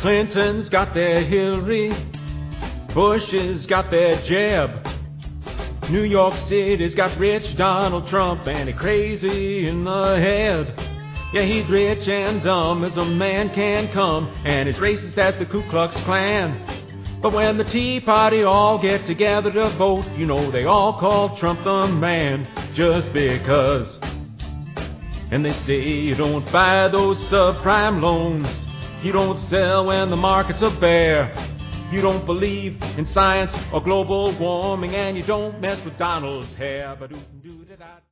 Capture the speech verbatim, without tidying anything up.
Clinton's got their Hillary, Bush has got their Jeb. New York City's got rich Donald Trump, and he's crazy in the head. Yeah, he's rich and dumb as a man can come, and he's racist as the Ku Klux Klan. But when the Tea Party all get together to vote, you know they all call Trump the man, just because. And they say you don't buy those subprime loans, you don't sell when the markets are bare, you don't believe in science or global warming, and you don't mess with Donald's hair. Ba-doo-doo-da-da.